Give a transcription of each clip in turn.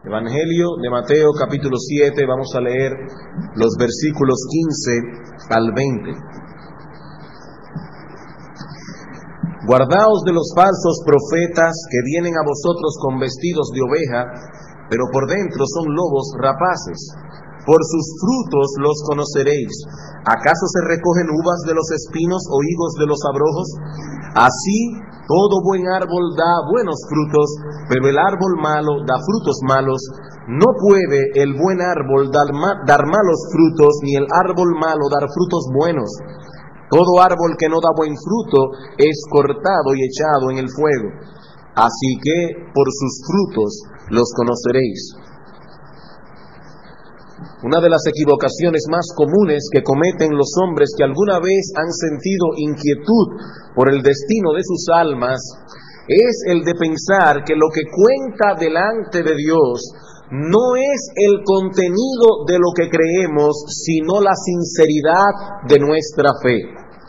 Evangelio de Mateo capítulo 7, vamos a leer los versículos 15 al 20. Guardaos de los falsos profetas que vienen a vosotros con vestidos de oveja, pero por dentro son lobos rapaces. Por sus frutos los conoceréis. ¿Acaso se recogen uvas de los espinos o higos de los abrojos? Así, todo buen árbol da buenos frutos, pero el árbol malo da frutos malos. No puede el buen árbol dar malos frutos, ni el árbol malo dar frutos buenos. Todo árbol que no da buen fruto es cortado y echado en el fuego. Así que por sus frutos los conoceréis. Una de las equivocaciones más comunes que cometen los hombres que alguna vez han sentido inquietud por el destino de sus almas es el de pensar que lo que cuenta delante de Dios no es el contenido de lo que creemos, sino la sinceridad de nuestra fe.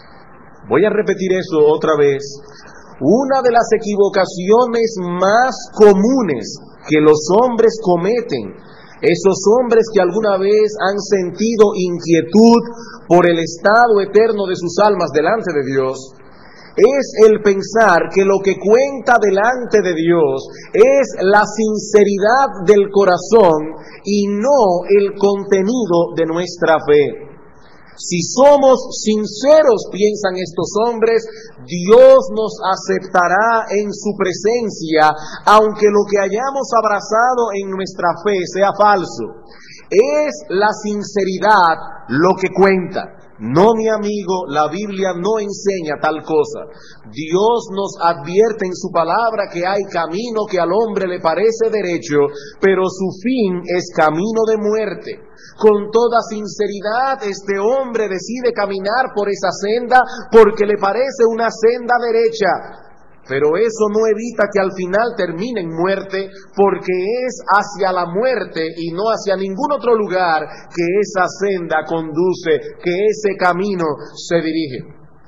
Voy a repetir eso otra vez. Una de las equivocaciones más comunes que los hombres cometen, esos hombres que alguna vez han sentido inquietud por el estado eterno de sus almas delante de Dios, es el pensar que lo que cuenta delante de Dios es la sinceridad del corazón y no el contenido de nuestra fe. Si somos sinceros, piensan estos hombres, Dios nos aceptará en su presencia, aunque lo que hayamos abrazado en nuestra fe sea falso. Es la sinceridad lo que cuenta. No, mi amigo, la Biblia no enseña tal cosa. Dios nos advierte en su palabra que hay camino que al hombre le parece derecho, pero su fin es camino de muerte. Con toda sinceridad, este hombre decide caminar por esa senda porque le parece una senda derecha. Pero eso no evita que al final termine en muerte, porque es hacia la muerte y no hacia ningún otro lugar que esa senda conduce, que ese camino se dirige.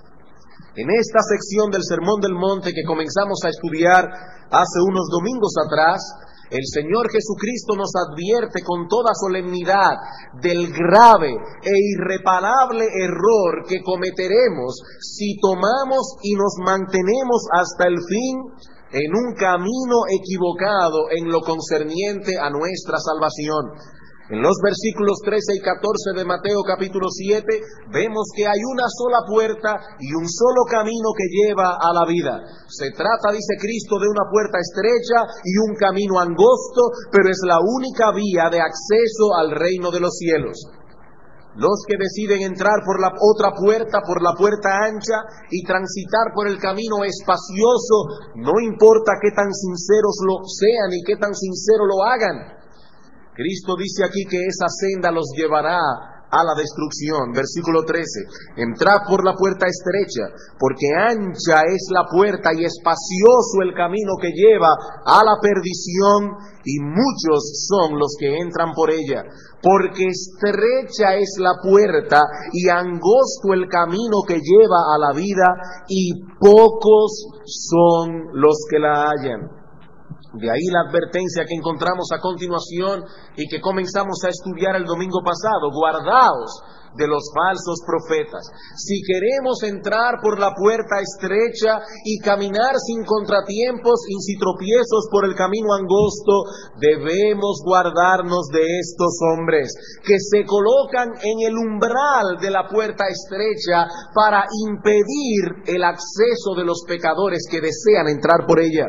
En esta sección del Sermón del Monte que comenzamos a estudiar hace unos domingos atrás, el Señor Jesucristo nos advierte con toda solemnidad del grave e irreparable error que cometeremos si tomamos y nos mantenemos hasta el fin en un camino equivocado en lo concerniente a nuestra salvación. En los versículos 13 y 14 de Mateo capítulo 7 vemos que hay una sola puerta y un solo camino que lleva a la vida. Se trata, dice Cristo, de una puerta estrecha y un camino angosto, pero es la única vía de acceso al reino de los cielos. Los que deciden entrar por la otra puerta, por la puerta ancha, y transitar por el camino espacioso, no importa qué tan sinceros lo sean y qué tan sincero lo hagan, Cristo dice aquí que esa senda los llevará a la destrucción. Versículo 13. Entrad por la puerta estrecha, porque ancha es la puerta y espacioso el camino que lleva a la perdición, y muchos son los que entran por ella. Porque estrecha es la puerta y angosto el camino que lleva a la vida, y pocos son los que la hallan. De ahí la advertencia que encontramos a continuación y que comenzamos a estudiar el domingo pasado. Guardaos de los falsos profetas. Si queremos entrar por la puerta estrecha y caminar sin contratiempos y sin tropiezos por el camino angosto, debemos guardarnos de estos hombres que se colocan en el umbral de la puerta estrecha para impedir el acceso de los pecadores que desean entrar por ella.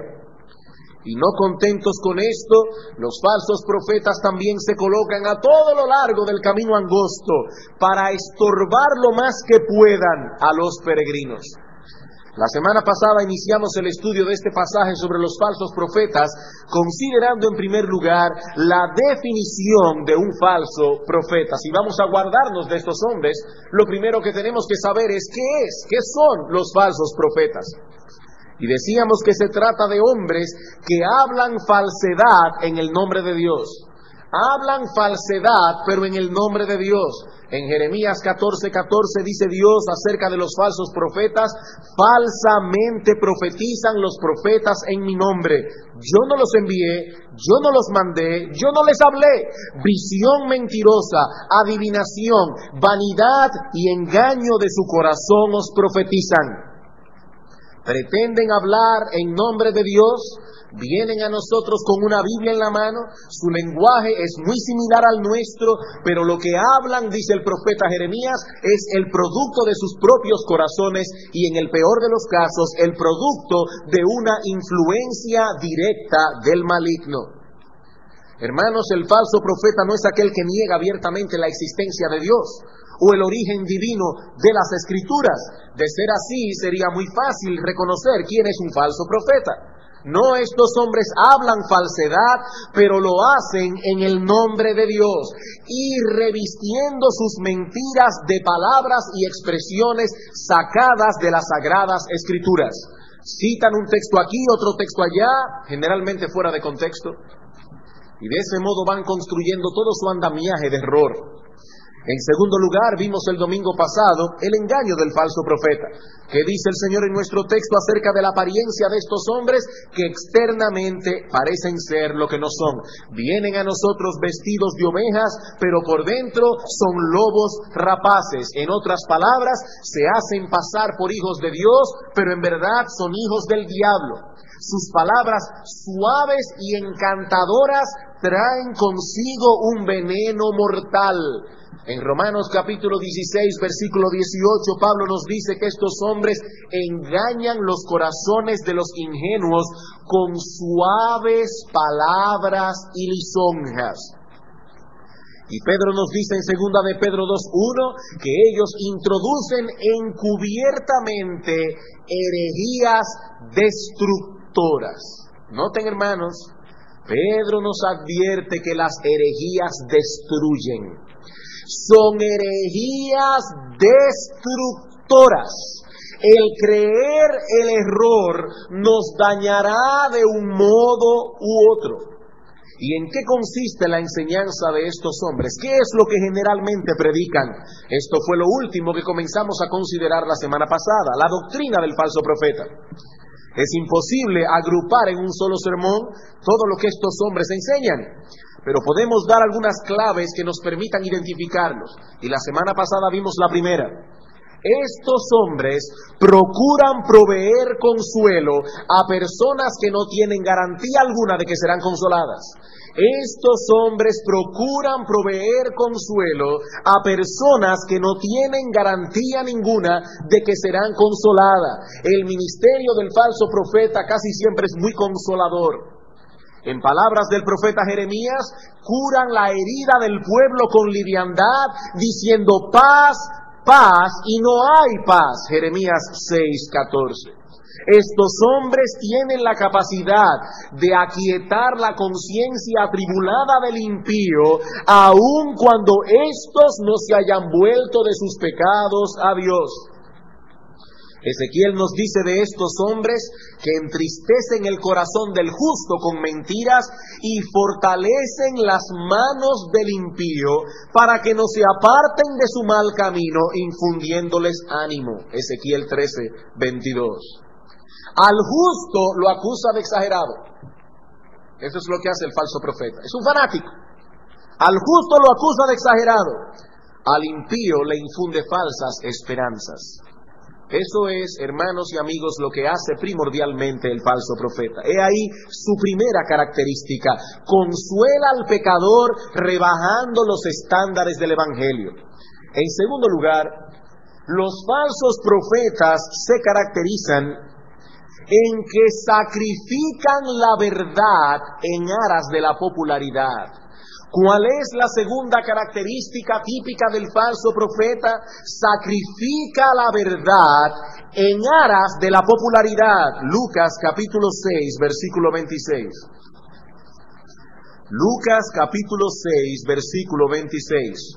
Y no contentos con esto, los falsos profetas también se colocan a todo lo largo del camino angosto para estorbar lo más que puedan a los peregrinos. La semana pasada iniciamos el estudio de este pasaje sobre los falsos profetas, considerando en primer lugar la definición de un falso profeta. Si vamos a guardarnos de estos hombres, lo primero que tenemos que saber es qué son los falsos profetas. Y decíamos que se trata de hombres que hablan falsedad en el nombre de Dios. Hablan falsedad, pero en el nombre de Dios. En Jeremías 14:14 dice Dios acerca de los falsos profetas: falsamente profetizan los profetas en mi nombre. Yo no los envié, yo no los mandé, yo no les hablé. Visión mentirosa, adivinación, vanidad y engaño de su corazón os profetizan. Pretenden hablar en nombre de Dios, vienen a nosotros con una Biblia en la mano, su lenguaje es muy similar al nuestro, pero lo que hablan, dice el profeta Jeremías, es el producto de sus propios corazones y en el peor de los casos, el producto de una influencia directa del maligno. Hermanos, el falso profeta no es aquel que niega abiertamente la existencia de Dios o el origen divino de las Escrituras. De ser así, sería muy fácil reconocer quién es un falso profeta. No, estos hombres hablan falsedad, pero lo hacen en el nombre de Dios y revistiendo sus mentiras de palabras y expresiones sacadas de las Sagradas Escrituras. Citan un texto aquí, otro texto allá, generalmente fuera de contexto, y de ese modo van construyendo todo su andamiaje de error. En segundo lugar, vimos el domingo pasado el engaño del falso profeta. ¿Qué dice el Señor en nuestro texto acerca de la apariencia de estos hombres que externamente parecen ser lo que no son? Vienen a nosotros vestidos de ovejas, pero por dentro son lobos rapaces. En otras palabras, se hacen pasar por hijos de Dios, pero en verdad son hijos del diablo. Sus palabras suaves y encantadoras traen consigo un veneno mortal. En Romanos capítulo 16, versículo 18, Pablo nos dice que estos hombres engañan los corazones de los ingenuos con suaves palabras y lisonjas. Y Pedro nos dice en 2 de Pedro 2:1 que ellos introducen encubiertamente herejías destructoras. Noten, hermanos, Pedro nos advierte que las herejías destruyen. Son herejías destructoras. El creer el error nos dañará de un modo u otro. ¿Y en qué consiste la enseñanza de estos hombres? ¿Qué es lo que generalmente predican? Esto fue lo último que comenzamos a considerar la semana pasada, la doctrina del falso profeta. Es imposible agrupar en un solo sermón todo lo que estos hombres enseñan, pero podemos dar algunas claves que nos permitan identificarlos. Y la semana pasada vimos la primera. Estos hombres procuran proveer consuelo a personas que no tienen garantía alguna de que serán consoladas. Estos hombres procuran proveer consuelo a personas que no tienen garantía ninguna de que serán consoladas. El ministerio del falso profeta casi siempre es muy consolador. En palabras del profeta Jeremías, curan la herida del pueblo con liviandad, diciendo paz, paz, y no hay paz. Jeremías 6:14. Estos hombres tienen la capacidad de aquietar la conciencia atribulada del impío, aun cuando éstos no se hayan vuelto de sus pecados a Dios. Ezequiel nos dice de estos hombres que entristecen el corazón del justo con mentiras y fortalecen las manos del impío para que no se aparten de su mal camino, infundiéndoles ánimo. Ezequiel 13:22. Al justo lo acusa de exagerado. Eso es lo que hace el falso profeta. Es un fanático. Al justo lo acusa de exagerado. Al impío le infunde falsas esperanzas. Eso es, hermanos y amigos, lo que hace primordialmente el falso profeta. He ahí su primera característica: consuela al pecador rebajando los estándares del Evangelio. En segundo lugar, los falsos profetas se caracterizan en que sacrifican la verdad en aras de la popularidad. ¿Cuál es la segunda característica típica del falso profeta? Sacrifica la verdad en aras de la popularidad. Lucas capítulo 6, versículo 26. Lucas capítulo 6, versículo 26.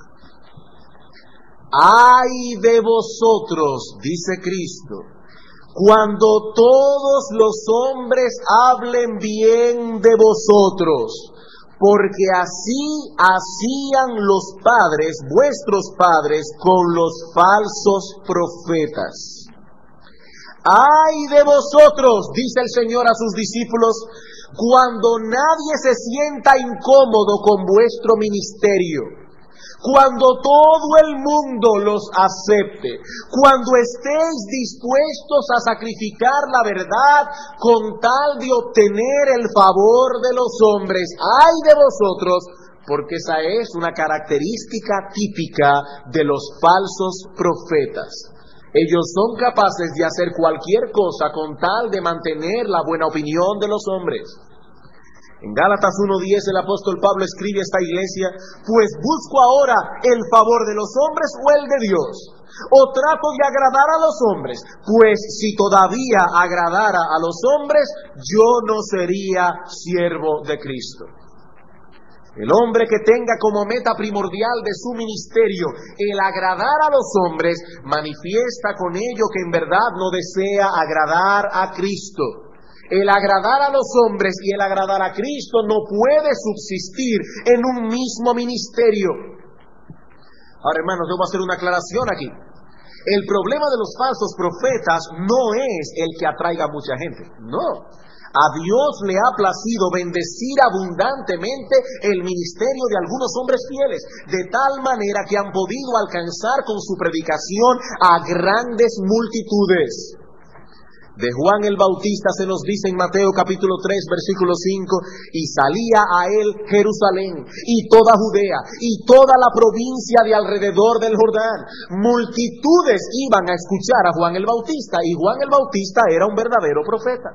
¡Ay de vosotros!, dice Cristo, cuando todos los hombres hablen bien de vosotros, porque así hacían los padres, vuestros padres, con los falsos profetas. ¡Ay de vosotros!, dice el Señor a sus discípulos, cuando nadie se sienta incómodo con vuestro ministerio, cuando todo el mundo los acepte, cuando estéis dispuestos a sacrificar la verdad con tal de obtener el favor de los hombres, ¡ay de vosotros!, porque esa es una característica típica de los falsos profetas. Ellos son capaces de hacer cualquier cosa con tal de mantener la buena opinión de los hombres. En Gálatas 1:10 el apóstol Pablo escribe a esta iglesia: pues busco ahora el favor de los hombres o el de Dios, o trato de agradar a los hombres, pues si todavía agradara a los hombres, yo no sería siervo de Cristo. El hombre que tenga como meta primordial de su ministerio el agradar a los hombres, manifiesta con ello que en verdad no desea agradar a Cristo. El agradar a los hombres y el agradar a Cristo no puede subsistir en un mismo ministerio. Ahora, hermanos, debo hacer una aclaración aquí. El problema de los falsos profetas no es el que atraiga a mucha gente, no. A Dios le ha placido bendecir abundantemente el ministerio de algunos hombres fieles, de tal manera que han podido alcanzar con su predicación a grandes multitudes. De Juan el Bautista se nos dice en Mateo capítulo 3 versículo 5, y salía a él Jerusalén y toda Judea y toda la provincia de alrededor del Jordán. Multitudes iban a escuchar a Juan el Bautista, y Juan el Bautista era un verdadero profeta.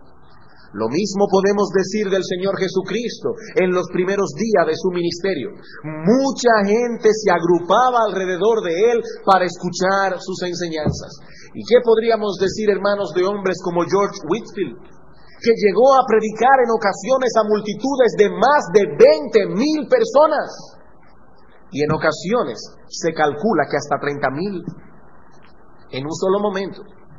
Lo mismo podemos decir del Señor Jesucristo en los primeros días de su ministerio. Mucha gente se agrupaba alrededor de él para escuchar sus enseñanzas. ¿Y qué podríamos decir, hermanos, de hombres como George Whitefield, que llegó a predicar en ocasiones a multitudes de más de 20,000 personas? Y en ocasiones se calcula que hasta 30,000 en un solo momento.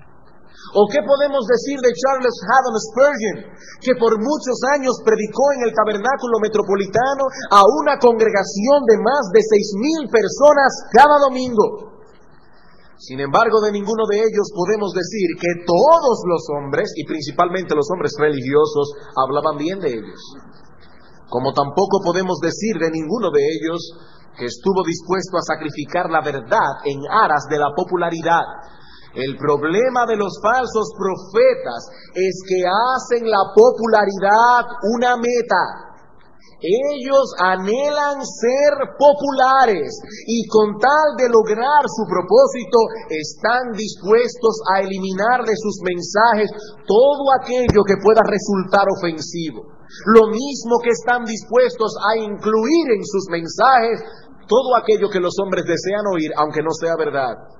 ¿O qué podemos decir de Charles Haddon Spurgeon, que por muchos años predicó en el tabernáculo metropolitano a una congregación de más de 6,000 personas cada domingo? Sin embargo, de ninguno de ellos podemos decir que todos los hombres, y principalmente los hombres religiosos, hablaban bien de ellos. Como tampoco podemos decir de ninguno de ellos que estuvo dispuesto a sacrificar la verdad en aras de la popularidad. El problema de los falsos profetas es que hacen la popularidad una meta. Ellos anhelan ser populares y con tal de lograr su propósito están dispuestos a eliminar de sus mensajes todo aquello que pueda resultar ofensivo. Lo mismo que están dispuestos a incluir en sus mensajes todo aquello que los hombres desean oír, aunque no sea verdad.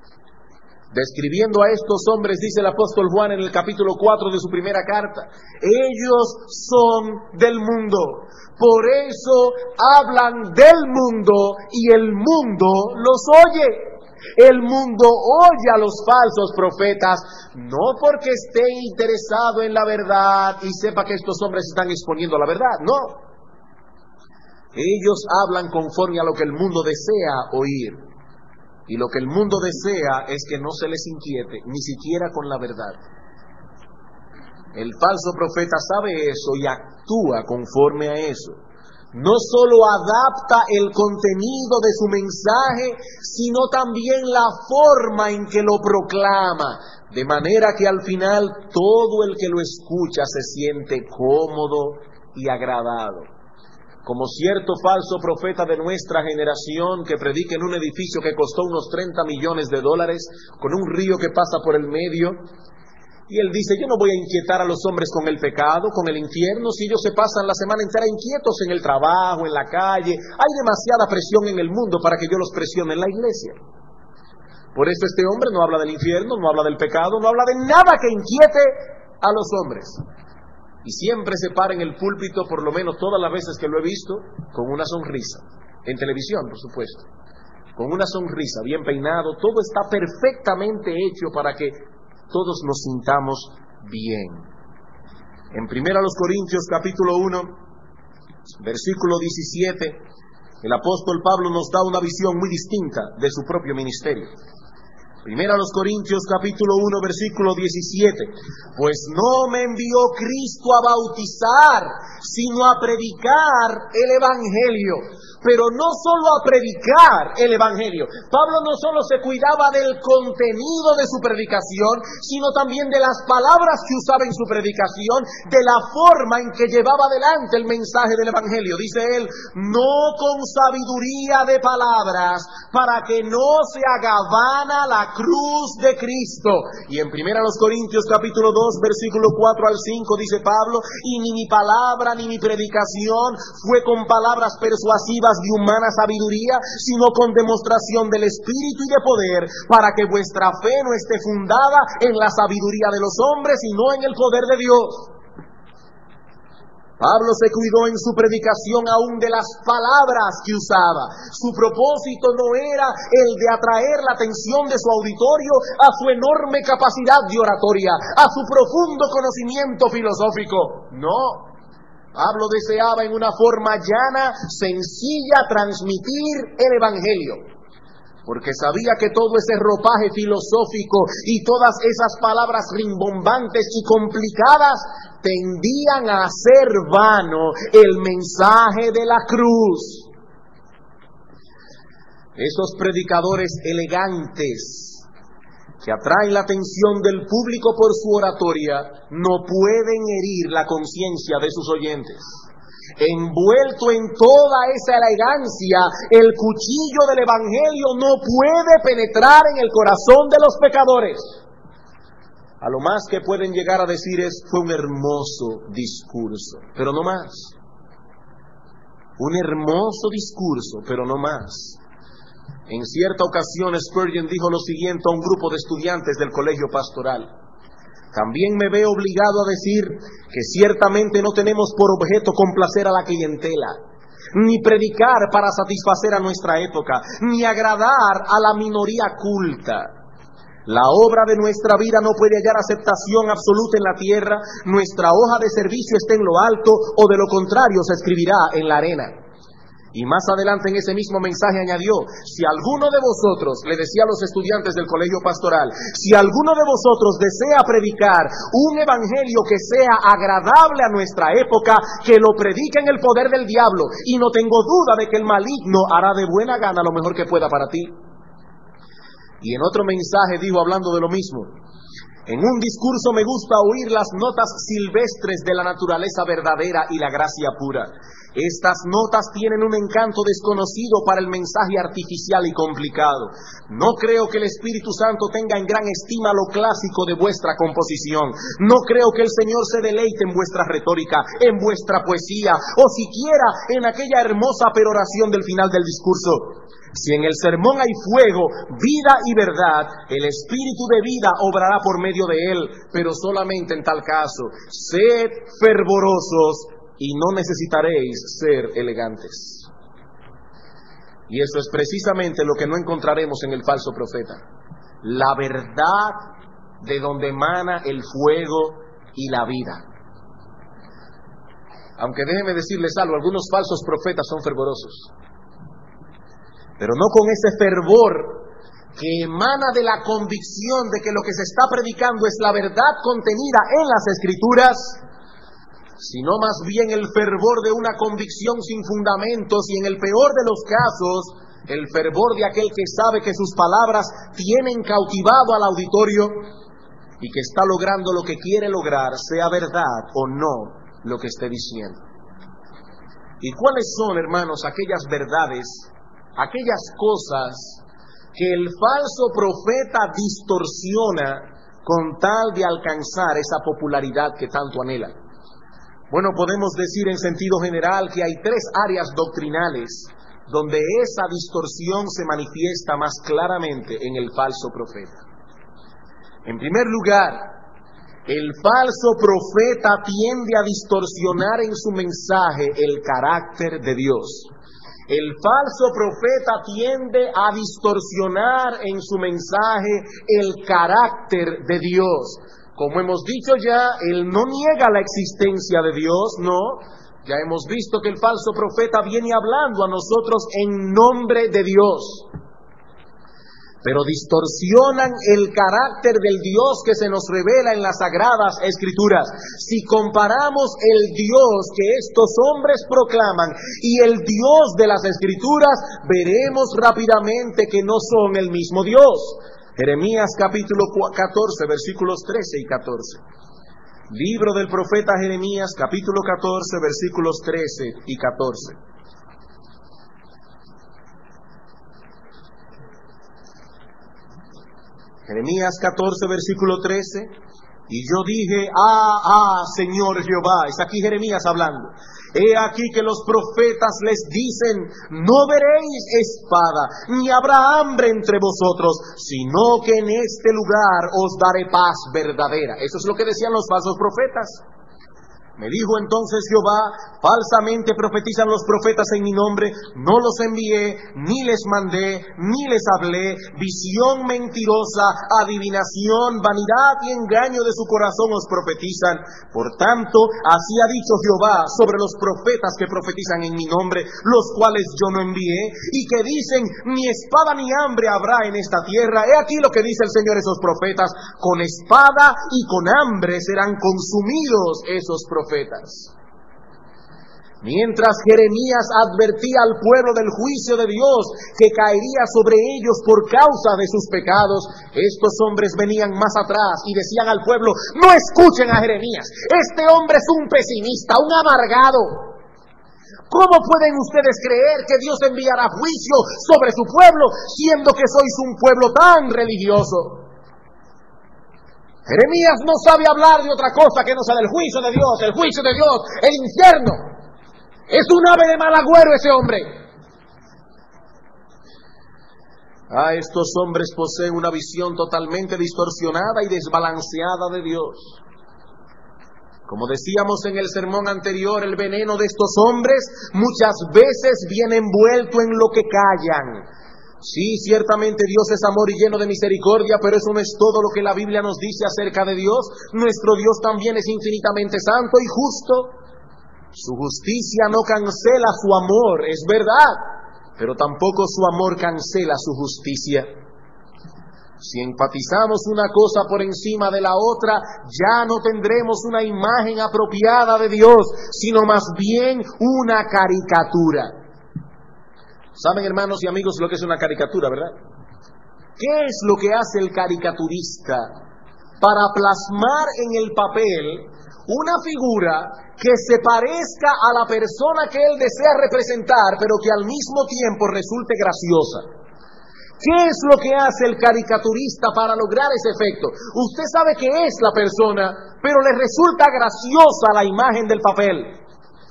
Describiendo a estos hombres, dice el apóstol Juan en el capítulo 4 de su primera carta: ellos son del mundo, por eso hablan del mundo y el mundo los oye. El mundo oye a los falsos profetas, no porque esté interesado en la verdad y sepa que estos hombres están exponiendo la verdad, no. Ellos hablan conforme a lo que el mundo desea oír. Y lo que el mundo desea es que no se les inquiete, ni siquiera con la verdad. El falso profeta sabe eso y actúa conforme a eso. No solo adapta el contenido de su mensaje, sino también la forma en que lo proclama, de manera que al final todo el que lo escucha se siente cómodo y agradado. Como cierto falso profeta de nuestra generación que predica en un edificio que costó unos $30 millones, con un río que pasa por el medio, y él dice: yo no voy a inquietar a los hombres con el pecado, con el infierno, si ellos se pasan la semana entera inquietos en el trabajo, en la calle. Hay demasiada presión en el mundo para que yo los presione en la iglesia. Por eso este hombre no habla del infierno, no habla del pecado, no habla de nada que inquiete a los hombres. Y siempre se para en el púlpito, por lo menos todas las veces que lo he visto, con una sonrisa. En televisión, por supuesto. Con una sonrisa, bien peinado. Todo está perfectamente hecho para que todos nos sintamos bien. En 1 Corintios capítulo 1, versículo 17, el apóstol Pablo nos da una visión muy distinta de su propio ministerio. 1 Corintios capítulo 1 versículo 17, pues no me envió Cristo a bautizar, sino a predicar el Evangelio. Pero no solo a predicar el Evangelio. Pablo no solo se cuidaba del contenido de su predicación, sino también de las palabras que usaba en su predicación, de la forma en que llevaba adelante el mensaje del Evangelio. Dice él, no con sabiduría de palabras, para que no se haga vana la cruz de Cristo. Y en 1 Corintios capítulo 2, versículo 4 al 5 dice Pablo, y ni mi palabra ni mi predicación fue con palabras persuasivas de humana sabiduría, sino con demostración del Espíritu y de poder, para que vuestra fe no esté fundada en la sabiduría de los hombres, sino en el poder de Dios. Pablo se cuidó en su predicación aún de las palabras que usaba. Su propósito no era el de atraer la atención de su auditorio a su enorme capacidad de oratoria, a su profundo conocimiento filosófico. No. Pablo deseaba en una forma llana, sencilla, transmitir el Evangelio, porque sabía que todo ese ropaje filosófico y todas esas palabras rimbombantes y complicadas tendían a hacer vano el mensaje de la cruz. Esos predicadores elegantes que atraen la atención del público por su oratoria, no pueden herir la conciencia de sus oyentes. Envuelto en toda esa elegancia, el cuchillo del Evangelio no puede penetrar en el corazón de los pecadores. A lo más que pueden llegar a decir es, fue un hermoso discurso, pero no más. Un hermoso discurso, pero no más. En cierta ocasión Spurgeon dijo lo siguiente a un grupo de estudiantes del colegio pastoral: también me veo obligado a decir que ciertamente no tenemos por objeto complacer a la clientela, ni predicar para satisfacer a nuestra época, ni agradar a la minoría culta. La obra de nuestra vida no puede hallar aceptación absoluta en la tierra, nuestra hoja de servicio está en lo alto, o de lo contrario se escribirá en la arena. Y más adelante en ese mismo mensaje añadió, si alguno de vosotros, le decía a los estudiantes del colegio pastoral, si alguno de vosotros desea predicar un evangelio que sea agradable a nuestra época, que lo predique en el poder del diablo, y no tengo duda de que el maligno hará de buena gana lo mejor que pueda para ti. Y en otro mensaje dijo, hablando de lo mismo, en un discurso me gusta oír las notas silvestres de la naturaleza verdadera y la gracia pura. Estas notas tienen un encanto desconocido para el mensaje artificial y complicado. No creo que el Espíritu Santo tenga en gran estima lo clásico de vuestra composición. No creo que el Señor se deleite en vuestra retórica, en vuestra poesía, o siquiera en aquella hermosa peroración del final del discurso. Si en el sermón hay fuego, vida y verdad, el Espíritu de vida obrará por medio de él, pero solamente en tal caso. Sed fervorosos y no necesitaréis ser elegantes. Y eso es precisamente lo que no encontraremos en el falso profeta. La verdad de donde emana el fuego y la vida. Aunque déjeme decirles algo, algunos falsos profetas son fervorosos, pero no con ese fervor que emana de la convicción de que lo que se está predicando es la verdad contenida en las Escrituras, sino más bien el fervor de una convicción sin fundamentos y, en el peor de los casos, el fervor de aquel que sabe que sus palabras tienen cautivado al auditorio y que está logrando lo que quiere lograr, sea verdad o no lo que esté diciendo. ¿Y cuáles son, hermanos, aquellas verdades, aquellas cosas que el falso profeta distorsiona con tal de alcanzar esa popularidad que tanto anhela? Bueno, podemos decir en sentido general que hay tres áreas doctrinales donde esa distorsión se manifiesta más claramente en el falso profeta. En primer lugar, el falso profeta tiende a distorsionar en su mensaje el carácter de Dios. El falso profeta tiende a distorsionar en su mensaje el carácter de Dios. Como hemos dicho ya, él no niega la existencia de Dios, no. Ya hemos visto que el falso profeta viene hablando a nosotros en nombre de Dios. Pero distorsionan el carácter del Dios que se nos revela en las Sagradas Escrituras. Si comparamos el Dios que estos hombres proclaman y el Dios de las Escrituras, veremos rápidamente que no son el mismo Dios. Jeremías capítulo 14, versículos 13 y 14. Libro del profeta Jeremías capítulo 14, versículos 13 y 14. Jeremías 14, versículo 13, y yo dije, Señor Jehová, es aquí Jeremías hablando, he aquí que los profetas les dicen, no veréis espada, ni habrá hambre entre vosotros, sino que en este lugar os daré paz verdadera. Eso es lo que decían los falsos profetas. Me dijo entonces Jehová, falsamente profetizan los profetas en mi nombre, no los envié, ni les mandé, ni les hablé, visión mentirosa, adivinación, vanidad y engaño de su corazón os profetizan. Por tanto, así ha dicho Jehová sobre los profetas que profetizan en mi nombre, los cuales yo no envié, y que dicen, ni espada ni hambre habrá en esta tierra. He aquí lo que dice el Señor esos profetas, con espada y con hambre serán consumidos esos profetas. Mientras Jeremías advertía al pueblo del juicio de Dios que caería sobre ellos por causa de sus pecados, estos hombres venían más atrás y decían al pueblo, no escuchen a Jeremías, este hombre es un pesimista, un amargado. ¿Cómo pueden ustedes creer que Dios enviará juicio sobre su pueblo, siendo que sois un pueblo tan religioso? Jeremías no sabe hablar de otra cosa que no sea del juicio de Dios, el juicio de Dios, el infierno. Es un ave de mal agüero ese hombre. Estos hombres poseen una visión totalmente distorsionada y desbalanceada de Dios. Como decíamos en el sermón anterior, el veneno de estos hombres muchas veces viene envuelto en lo que callan. Sí, ciertamente Dios es amor y lleno de misericordia, pero eso no es todo lo que la Biblia nos dice acerca de Dios. Nuestro Dios también es infinitamente santo y justo. Su justicia no cancela su amor, es verdad, pero tampoco su amor cancela su justicia. Si enfatizamos una cosa por encima de la otra, ya no tendremos una imagen apropiada de Dios, sino más bien una caricatura. Saben, hermanos y amigos, lo que es una caricatura, ¿verdad? ¿Qué es lo que hace el caricaturista para plasmar en el papel una figura que se parezca a la persona que él desea representar, pero que al mismo tiempo resulte graciosa? ¿Qué es lo que hace el caricaturista para lograr ese efecto? Usted sabe que es la persona, pero le resulta graciosa la imagen del papel.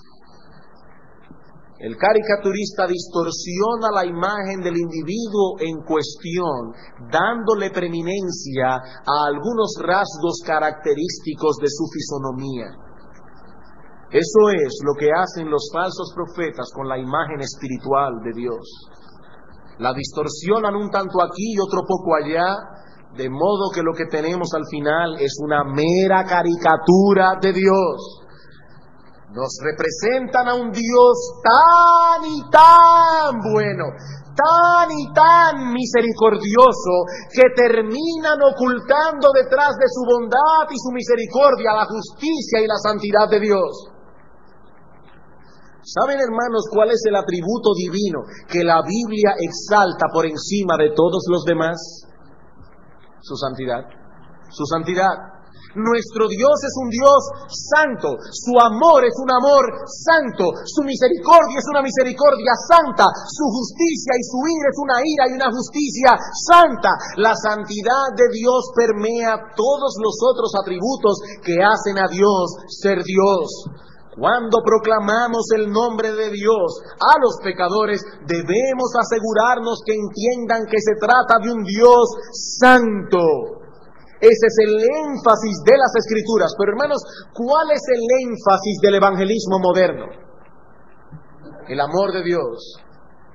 El caricaturista distorsiona la imagen del individuo en cuestión, dándole preeminencia a algunos rasgos característicos de su fisonomía. Eso es lo que hacen los falsos profetas con la imagen espiritual de Dios. La distorsionan un tanto aquí y otro poco allá, de modo que lo que tenemos al final es una mera caricatura de Dios. Nos representan a un Dios tan y tan bueno, tan y tan misericordioso, que terminan ocultando detrás de su bondad y su misericordia la justicia y la santidad de Dios. ¿Saben, hermanos, cuál es el atributo divino que la Biblia exalta por encima de todos los demás? Su santidad. Su santidad. Nuestro Dios es un Dios santo, su amor es un amor santo, su misericordia es una misericordia santa, su justicia y su ira es una ira y una justicia santa. La santidad de Dios permea todos los otros atributos que hacen a Dios ser Dios. Cuando proclamamos el nombre de Dios a los pecadores, debemos asegurarnos que entiendan que se trata de un Dios santo. Ese es el énfasis de las Escrituras. Pero hermanos, ¿cuál es el énfasis del evangelismo moderno? El amor de Dios.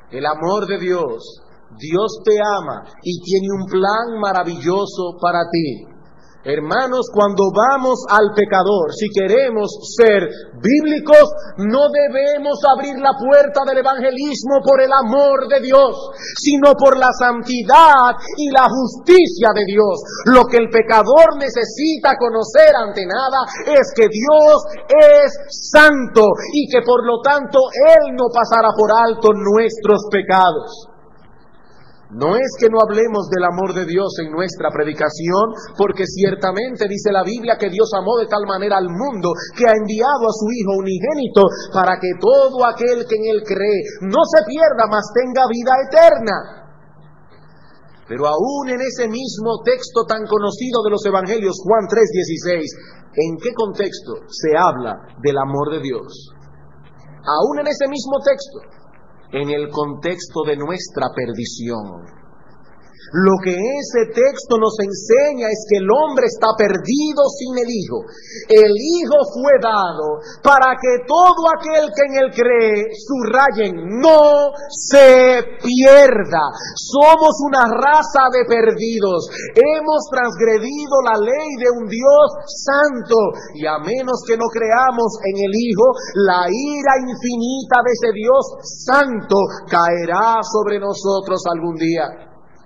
El amor de Dios. Dios te ama y tiene un plan maravilloso para ti. Hermanos, cuando vamos al pecador, si queremos ser bíblicos, no debemos abrir la puerta del evangelismo por el amor de Dios, sino por la santidad y la justicia de Dios. Lo que el pecador necesita conocer ante nada es que Dios es santo y que por lo tanto Él no pasará por alto nuestros pecados. No es que no hablemos del amor de Dios en nuestra predicación, porque ciertamente dice la Biblia que Dios amó de tal manera al mundo que ha enviado a su Hijo unigénito para que todo aquel que en Él cree no se pierda, mas tenga vida eterna. Pero aún en ese mismo texto tan conocido de los Evangelios, Juan 3:16, ¿en qué contexto se habla del amor de Dios? Aún en ese mismo texto, en el contexto de nuestra perdición. Lo que ese texto nos enseña es que el hombre está perdido sin el Hijo. El Hijo fue dado para que todo aquel que en Él cree, subrayen, no se pierda. Somos una raza de perdidos. Hemos transgredido la ley de un Dios santo. Y a menos que no creamos en el Hijo, la ira infinita de ese Dios santo caerá sobre nosotros algún día.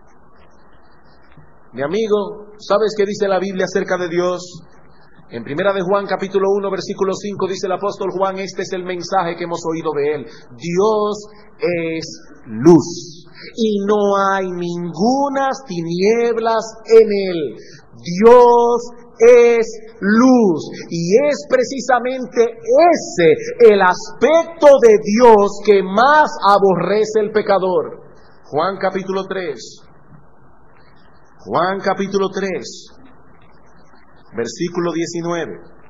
Mi amigo, ¿sabes qué dice la Biblia acerca de Dios? En Primera de Juan, capítulo 1, versículo 5, dice el apóstol Juan, este es el mensaje que hemos oído de Él. Dios es luz, y no hay ningunas tinieblas en Él. Dios es luz, y es precisamente ese el aspecto de Dios que más aborrece el pecador. Juan capítulo 3. Juan capítulo 3, versículo 19.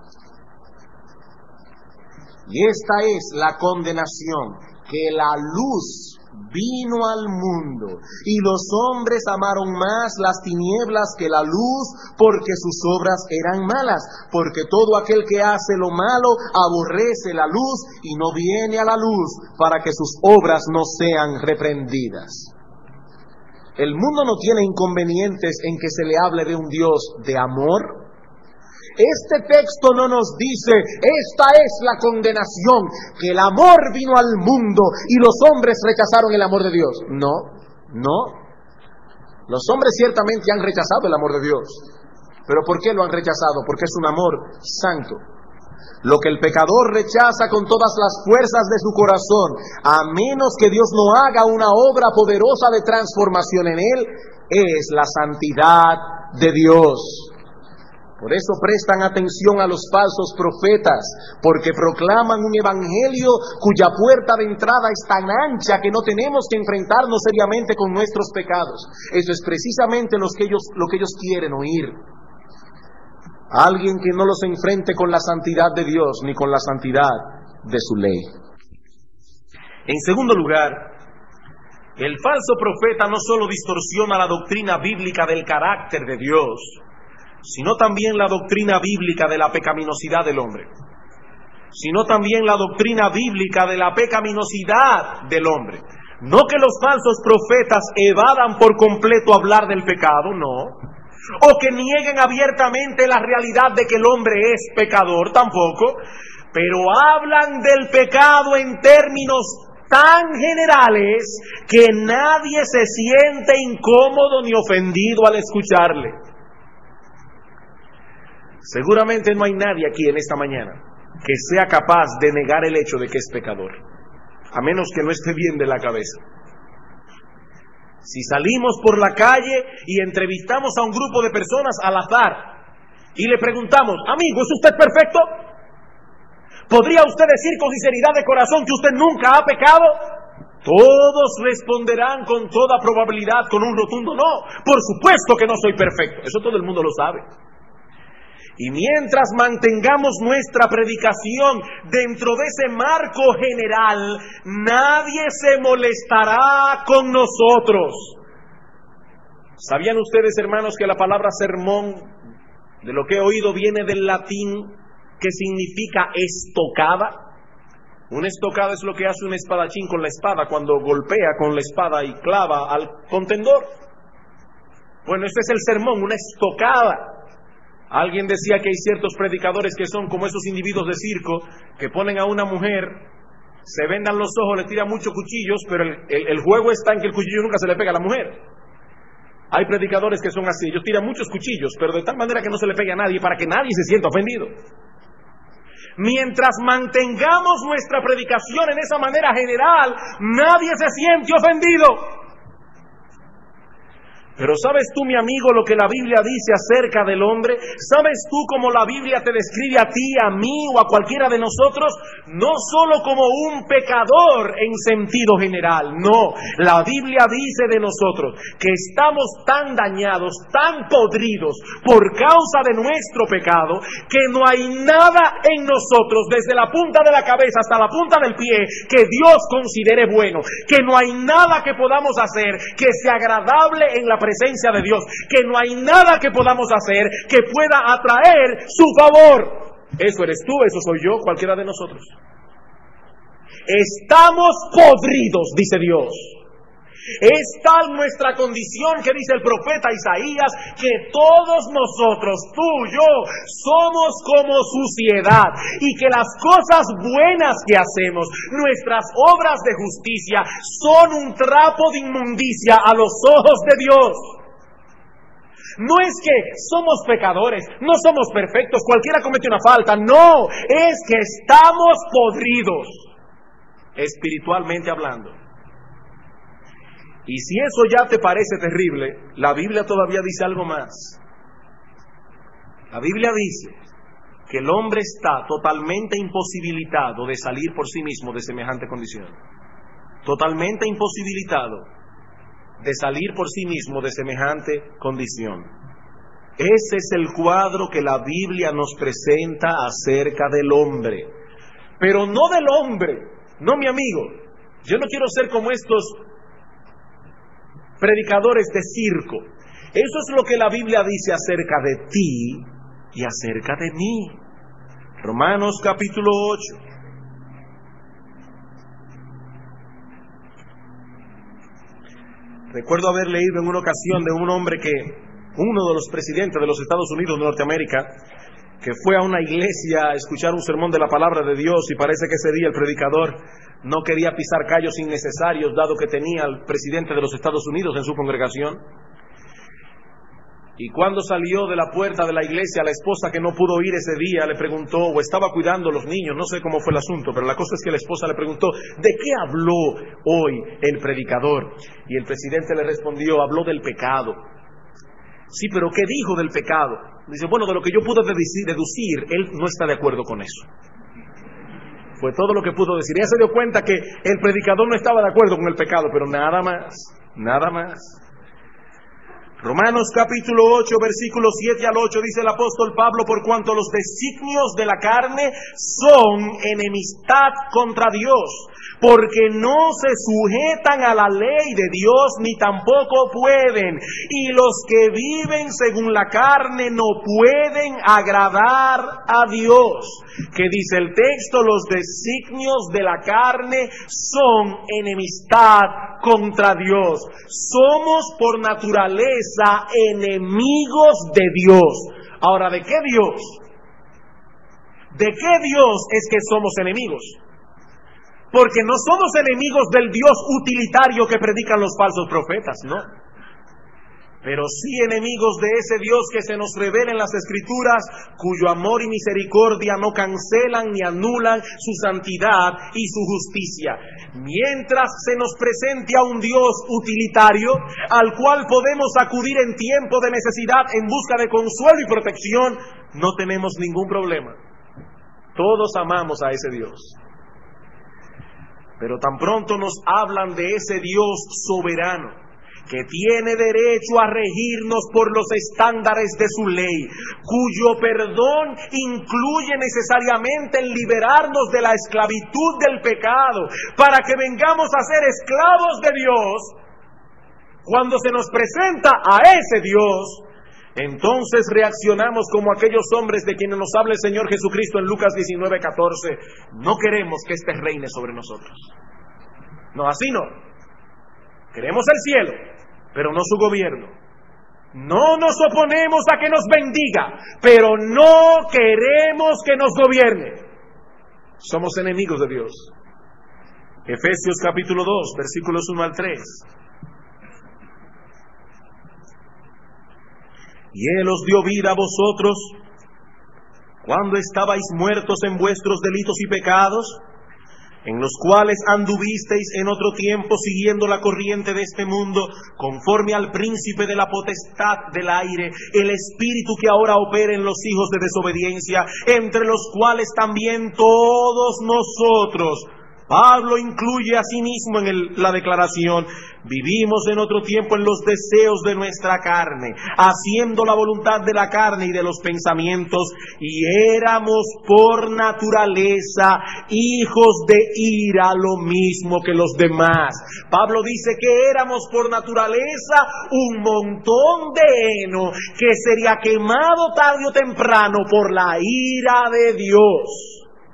Y esta es la condenación, que la luz vino al mundo, y los hombres amaron más las tinieblas que la luz, porque sus obras eran malas. Porque todo aquel que hace lo malo aborrece la luz, y no viene a la luz, para que sus obras no sean reprendidas. El mundo no tiene inconvenientes en que se le hable de un Dios de amor. Este texto no nos dice, esta es la condenación, que el amor vino al mundo y los hombres rechazaron el amor de Dios. No, no. Los hombres ciertamente han rechazado el amor de Dios. ¿Pero por qué lo han rechazado? Porque es un amor santo. Lo que el pecador rechaza con todas las fuerzas de su corazón, a menos que Dios no haga una obra poderosa de transformación en él, es la santidad de Dios. Por eso prestan atención a los falsos profetas, porque proclaman un evangelio cuya puerta de entrada es tan ancha que no tenemos que enfrentarnos seriamente con nuestros pecados. Eso es precisamente lo que ellos quieren oír. Alguien que no los enfrente con la santidad de Dios ni con la santidad de su ley. En segundo lugar, el falso profeta no solo distorsiona la doctrina bíblica del carácter de Dios, sino también la doctrina bíblica de la pecaminosidad del hombre. Sino también la doctrina bíblica de la pecaminosidad del hombre. No que los falsos profetas evadan por completo hablar del pecado, no. O que nieguen abiertamente la realidad de que el hombre es pecador, tampoco, pero hablan del pecado en términos tan generales que nadie se siente incómodo ni ofendido al escucharle. Seguramente no hay nadie aquí en esta mañana que sea capaz de negar el hecho de que es pecador, a menos que no esté bien de la cabeza. Si salimos por la calle y entrevistamos a un grupo de personas al azar y le preguntamos, amigo, ¿es usted perfecto? ¿Podría usted decir con sinceridad de corazón que usted nunca ha pecado? Todos responderán con toda probabilidad con un rotundo no. Por supuesto que no soy perfecto. Eso todo el mundo lo sabe. Y mientras mantengamos nuestra predicación dentro de ese marco general, nadie se molestará con nosotros. ¿Sabían ustedes, hermanos, que la palabra sermón, de lo que he oído, viene del latín que significa estocada? Una estocada es lo que hace un espadachín con la espada cuando golpea con la espada y clava al contendor. Bueno, este es el sermón, una estocada. Alguien decía que hay ciertos predicadores que son como esos individuos de circo que ponen a una mujer, se vendan los ojos, le tiran muchos cuchillos, pero el juego está en que el cuchillo nunca se le pega a la mujer. Hay predicadores que son así, ellos tiran muchos cuchillos, pero de tal manera que no se le pegue a nadie para que nadie se sienta ofendido. Mientras mantengamos nuestra predicación en esa manera general, nadie se siente ofendido. Pero ¿sabes tú, mi amigo, lo que la Biblia dice acerca del hombre? ¿Sabes tú cómo la Biblia te describe a ti, a mí o a cualquiera de nosotros? No solo como un pecador en sentido general, no. La Biblia dice de nosotros que estamos tan dañados, tan podridos por causa de nuestro pecado, que no hay nada en nosotros, desde la punta de la cabeza hasta la punta del pie, que Dios considere bueno, que no hay nada que podamos hacer que sea agradable en la presencia de Dios, que no hay nada que podamos hacer que pueda atraer su favor. Eso eres tú, eso soy yo, cualquiera de nosotros. Estamos podridos, dice Dios. Es tal nuestra condición que dice el profeta Isaías, que todos nosotros, tú, yo, somos como suciedad, y que las cosas buenas que hacemos, nuestras obras de justicia, son un trapo de inmundicia a los ojos de Dios. No es que somos pecadores, no somos perfectos, cualquiera comete una falta, no, es que estamos podridos, espiritualmente hablando. Y si eso ya te parece terrible, la Biblia todavía dice algo más. La Biblia dice que el hombre está totalmente imposibilitado de salir por sí mismo de semejante condición. Totalmente imposibilitado de salir por sí mismo de semejante condición. Ese es el cuadro que la Biblia nos presenta acerca del hombre. Pero no del hombre, no, mi amigo. Yo no quiero ser como estos predicadores de circo. Eso es lo que la Biblia dice acerca de ti y acerca de mí. Romanos capítulo 8. Recuerdo haber leído en una ocasión de un hombre que, uno de los presidentes de los Estados Unidos de Norteamérica, que fue a una iglesia a escuchar un sermón de la palabra de Dios, y parece que ese día el predicador no quería pisar callos innecesarios, dado que tenía al presidente de los Estados Unidos en su congregación. Y cuando salió de la puerta de la iglesia, la esposa, que no pudo ir ese día, le preguntó, o estaba cuidando a los niños, no sé cómo fue el asunto, pero la cosa es que la esposa le preguntó, ¿de qué habló hoy el predicador? Y el presidente le respondió, habló del pecado. Sí, pero ¿qué dijo del pecado? Dice, bueno, de lo que yo pude deducir, él no está de acuerdo con eso. Fue todo lo que pudo decir. Ella se dio cuenta que el predicador no estaba de acuerdo con el pecado, pero nada más, nada más. Romanos capítulo 8, versículos 7 al 8, dice el apóstol Pablo, por cuanto los designios de la carne son enemistad contra Dios, porque no se sujetan a la ley de Dios, ni tampoco pueden, y los que viven según la carne no pueden agradar a Dios. Que dice el texto, los designios de la carne son enemistad contra Dios. Somos por naturaleza enemigos de Dios. Ahora, ¿de qué Dios? ¿De qué Dios es que somos enemigos? Porque no somos enemigos del Dios utilitario que predican los falsos profetas, no. Pero sí enemigos de ese Dios que se nos revela en las Escrituras, cuyo amor y misericordia no cancelan ni anulan su santidad y su justicia. Mientras se nos presente a un Dios utilitario, al cual podemos acudir en tiempo de necesidad en busca de consuelo y protección, no tenemos ningún problema. Todos amamos a ese Dios. Pero tan pronto nos hablan de ese Dios soberano, que tiene derecho a regirnos por los estándares de su ley, cuyo perdón incluye necesariamente el liberarnos de la esclavitud del pecado, para que vengamos a ser esclavos de Dios. Cuando se nos presenta a ese Dios, entonces reaccionamos como aquellos hombres de quienes nos habla el Señor Jesucristo en Lucas 19:14. No queremos que éste reine sobre nosotros. No, así no. Queremos el cielo, pero no su gobierno. No nos oponemos a que nos bendiga, pero no queremos que nos gobierne. Somos enemigos de Dios. Efesios capítulo 2, versículos 1 al 3. Y Él os dio vida a vosotros cuando estabais muertos en vuestros delitos y pecados, en los cuales anduvisteis en otro tiempo siguiendo la corriente de este mundo, conforme al príncipe de la potestad del aire, el espíritu que ahora opera en los hijos de desobediencia, entre los cuales también todos nosotros, Pablo incluye a sí mismo en la declaración, vivimos en otro tiempo en los deseos de nuestra carne, haciendo la voluntad de la carne y de los pensamientos, y éramos por naturaleza hijos de ira, lo mismo que los demás. Pablo dice que éramos por naturaleza un montón de heno que sería quemado tarde o temprano por la ira de Dios.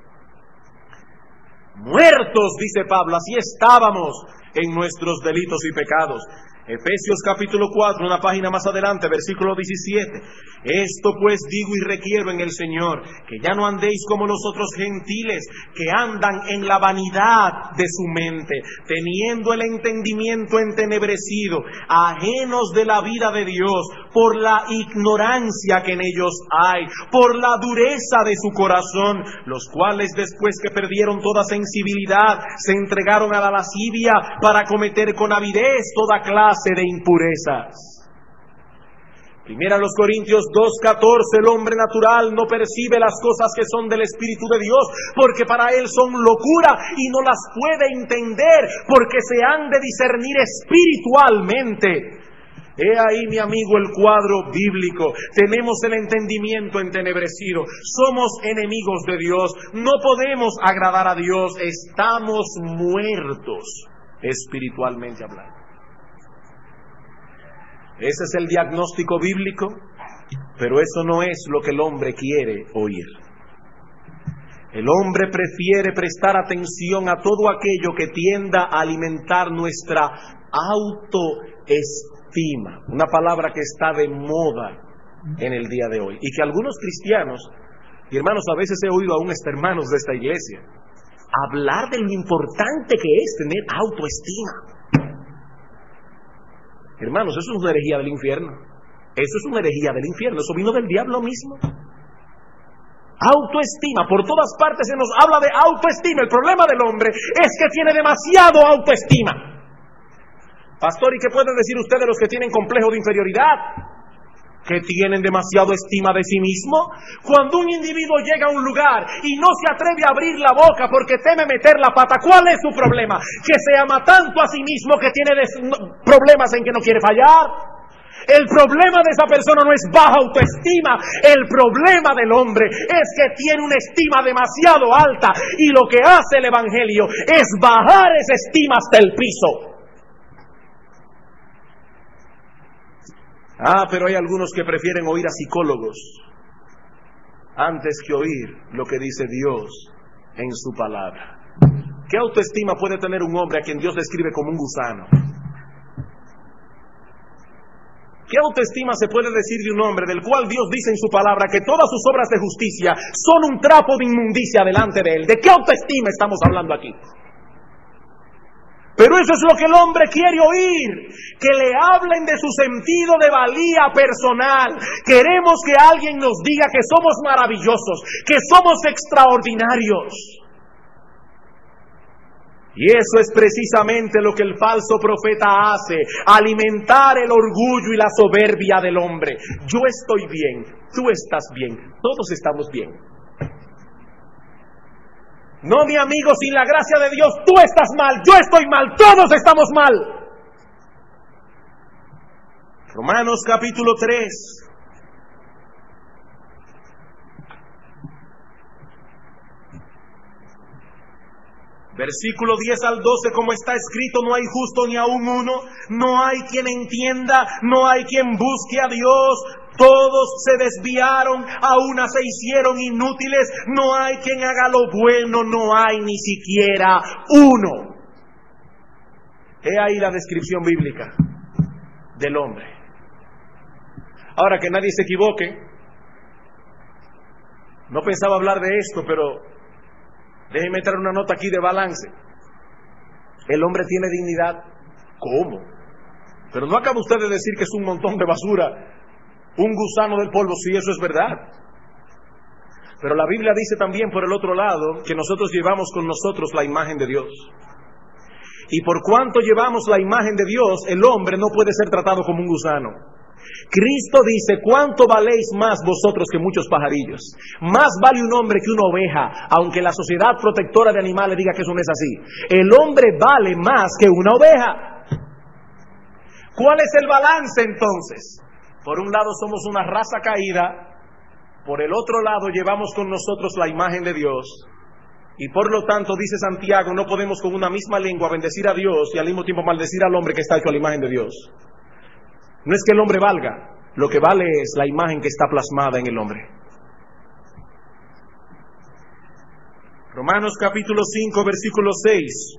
Muertos, dice Pablo, así estábamos en nuestros delitos y pecados. Efesios capítulo 4, una página más adelante, versículo 17. Esto pues digo y requiero en el Señor, que ya no andéis como los otros gentiles, que andan en la vanidad de su mente, teniendo el entendimiento entenebrecido, ajenos de la vida de Dios, por la ignorancia que en ellos hay, por la dureza de su corazón, los cuales después que perdieron toda sensibilidad, se entregaron a la lascivia para cometer con avidez toda clase de impurezas. Primera los Corintios 2:14, el hombre natural no percibe las cosas que son del Espíritu de Dios, porque para él son locura y no las puede entender, porque se han de discernir espiritualmente. He ahí, mi amigo, el cuadro bíblico. Tenemos el entendimiento entenebrecido, somos enemigos de Dios, no podemos agradar a Dios, estamos muertos espiritualmente hablando. Ese es el diagnóstico bíblico, pero eso no es lo que el hombre quiere oír. El hombre prefiere prestar atención a todo aquello que tienda a alimentar nuestra autoestima, una palabra que está de moda en el día de hoy, y que algunos cristianos, y hermanos, a veces he oído a unos hermanos de esta iglesia hablar de lo importante que es tener autoestima. Hermanos, eso es una herejía del infierno. Eso es una herejía del infierno. Eso vino del diablo mismo. Autoestima. Por todas partes se nos habla de autoestima. El problema del hombre es que tiene demasiado autoestima. Pastor, ¿y qué pueden decir ustedes los que tienen complejo de inferioridad? ¿Que tienen demasiado estima de sí mismo? Cuando un individuo llega a un lugar y no se atreve a abrir la boca porque teme meter la pata, ¿cuál es su problema? Que se ama tanto a sí mismo que tiene problemas en que no quiere fallar. El problema de esa persona no es baja autoestima, el problema del hombre es que tiene una estima demasiado alta, y lo que hace el Evangelio es bajar esa estima hasta el piso. Pero hay algunos que prefieren oír a psicólogos antes que oír lo que dice Dios en su palabra. ¿Qué autoestima puede tener un hombre a quien Dios describe como un gusano? ¿Qué autoestima se puede decir de un hombre del cual Dios dice en su palabra que todas sus obras de justicia son un trapo de inmundicia delante de él? ¿De qué autoestima estamos hablando aquí? Pero eso es lo que el hombre quiere oír, que le hablen de su sentido de valía personal. Queremos que alguien nos diga que somos maravillosos, que somos extraordinarios. Y eso es precisamente lo que el falso profeta hace, alimentar el orgullo y la soberbia del hombre. Yo estoy bien, tú estás bien, todos estamos bien. No, mi amigo, sin la gracia de Dios, tú estás mal, yo estoy mal, todos estamos mal. Romanos capítulo 3. Versículo 10 al 12, como está escrito, no hay justo ni aun uno, no hay quien entienda, no hay quien busque a Dios. Todos se desviaron, a una se hicieron inútiles. No hay quien haga lo bueno, no hay ni siquiera uno. He ahí la descripción bíblica del hombre. Ahora, que nadie se equivoque, no pensaba hablar de esto, pero déjenme traer una nota aquí de balance. El hombre tiene dignidad. ¿Cómo? Pero no acaba usted de decir que es un montón de basura, un gusano del polvo. Sí, eso es verdad. Pero la Biblia dice también por el otro lado que nosotros llevamos con nosotros la imagen de Dios. Y por cuanto llevamos la imagen de Dios, el hombre no puede ser tratado como un gusano. Cristo dice: ¿cuánto valéis más vosotros que muchos pajarillos? Más vale un hombre que una oveja, aunque la sociedad protectora de animales diga que eso no es así. El hombre vale más que una oveja. ¿Cuál es el balance entonces? Por un lado somos una raza caída, por el otro lado llevamos con nosotros la imagen de Dios, y por lo tanto, dice Santiago, no podemos con una misma lengua bendecir a Dios y al mismo tiempo maldecir al hombre que está hecho a la imagen de Dios. No es que el hombre valga, lo que vale es la imagen que está plasmada en el hombre. Romanos capítulo 5, versículo 6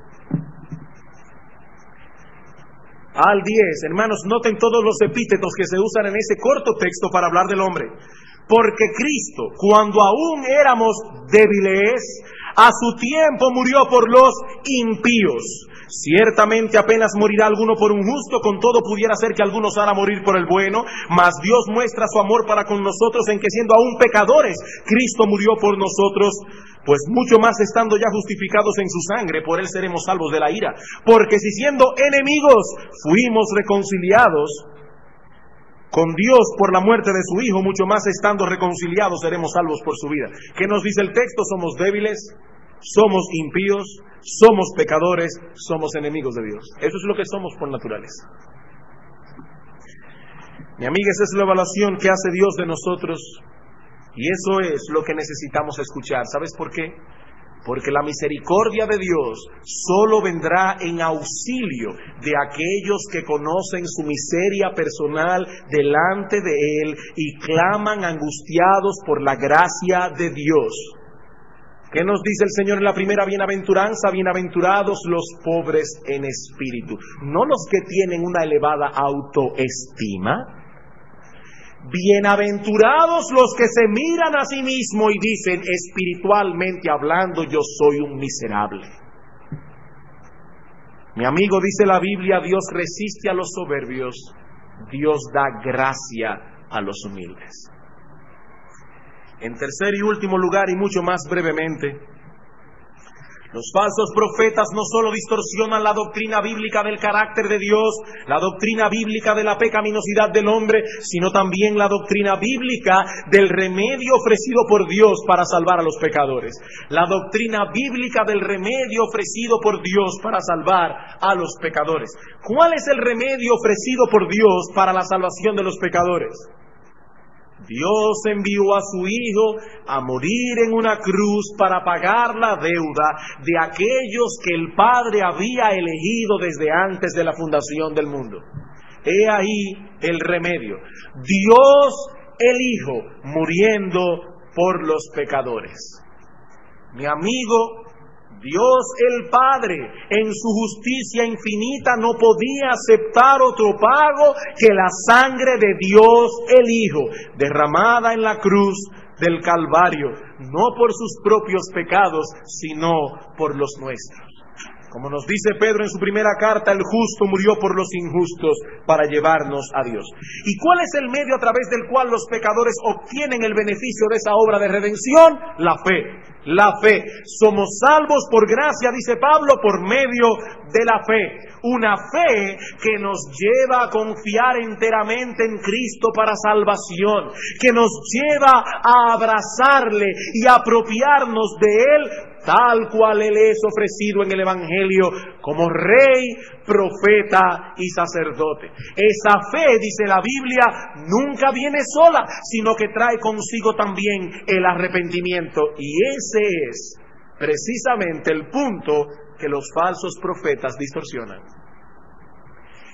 al 10. Hermanos, noten todos los epítetos que se usan en ese corto texto para hablar del hombre. Porque Cristo, cuando aún éramos débiles, a su tiempo murió por los impíos. Ciertamente apenas morirá alguno por un justo, con todo pudiera ser que algunos hará morir por el bueno, mas Dios muestra su amor para con nosotros en que siendo aún pecadores, Cristo murió por nosotros, pues mucho más estando ya justificados en su sangre, por él seremos salvos de la ira. Porque si siendo enemigos fuimos reconciliados con Dios por la muerte de su Hijo, mucho más estando reconciliados seremos salvos por su vida. ¿Qué nos dice el texto? Somos débiles, somos impíos, somos pecadores, somos enemigos de Dios. Eso es lo que somos por naturaleza. Mi amiga, esa es la evaluación que hace Dios de nosotros, y eso es lo que necesitamos escuchar. ¿Sabes por qué? Porque la misericordia de Dios solo vendrá en auxilio de aquellos que conocen su miseria personal delante de Él y claman angustiados por la gracia de Dios. ¿Qué nos dice el Señor en la primera bienaventuranza? Bienaventurados los pobres en espíritu. No los que tienen una elevada autoestima. Bienaventurados los que se miran a sí mismos y dicen, espiritualmente hablando, yo soy un miserable. Mi amigo, dice la Biblia, Dios resiste a los soberbios, Dios da gracia a los humildes. En tercer y último lugar, y mucho más brevemente, los falsos profetas no solo distorsionan la doctrina bíblica del carácter de Dios, la doctrina bíblica de la pecaminosidad del hombre, sino también la doctrina bíblica del remedio ofrecido por Dios para salvar a los pecadores. La doctrina bíblica del remedio ofrecido por Dios para salvar a los pecadores. ¿Cuál es el remedio ofrecido por Dios para la salvación de los pecadores? Dios envió a su Hijo a morir en una cruz para pagar la deuda de aquellos que el Padre había elegido desde antes de la fundación del mundo. He ahí el remedio. Dios el Hijo muriendo por los pecadores. Mi amigo, Dios el Padre, en su justicia infinita, no podía aceptar otro pago que la sangre de Dios el Hijo, derramada en la cruz del Calvario, no por sus propios pecados, sino por los nuestros. Como nos dice Pedro en su primera carta, el justo murió por los injustos para llevarnos a Dios. ¿Y cuál es el medio a través del cual los pecadores obtienen el beneficio de esa obra de redención? La fe. La fe. Somos salvos por gracia, dice Pablo, por medio de la fe. Una fe que nos lleva a confiar enteramente en Cristo para salvación, que nos lleva a abrazarle y a apropiarnos de Él tal cual Él es ofrecido en el Evangelio como Rey, profeta y sacerdote. Esa fe, dice la Biblia, nunca viene sola, sino que trae consigo también el arrepentimiento. Y ese es precisamente el punto que los falsos profetas distorsionan.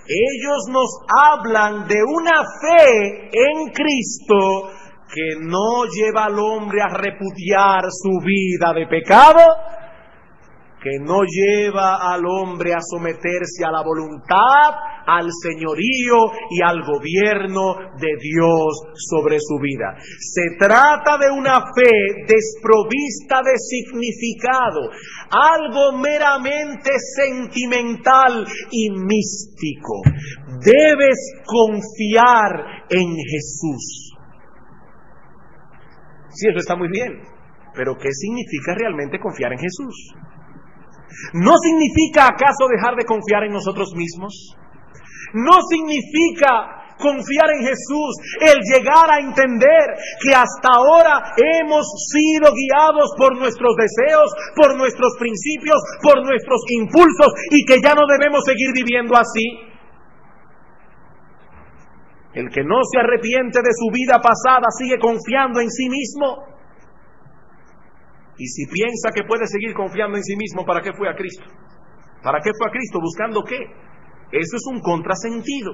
Ellos nos hablan de una fe en Cristo que no lleva al hombre a repudiar su vida de pecado, que no lleva al hombre a someterse a la voluntad, al señorío y al gobierno de Dios sobre su vida. Se trata de una fe desprovista de significado, algo meramente sentimental y místico. Debes confiar en Jesús. Sí, eso está muy bien, pero ¿qué significa realmente confiar en Jesús? ¿No significa acaso dejar de confiar en nosotros mismos? ¿No significa confiar en Jesús el llegar a entender que hasta ahora hemos sido guiados por nuestros deseos, por nuestros principios, por nuestros impulsos y que ya no debemos seguir viviendo así? El que no se arrepiente de su vida pasada sigue confiando en sí mismo. Y si piensa que puede seguir confiando en sí mismo, ¿para qué fue a Cristo? ¿Para qué fue a Cristo? ¿Buscando qué? Eso es un contrasentido.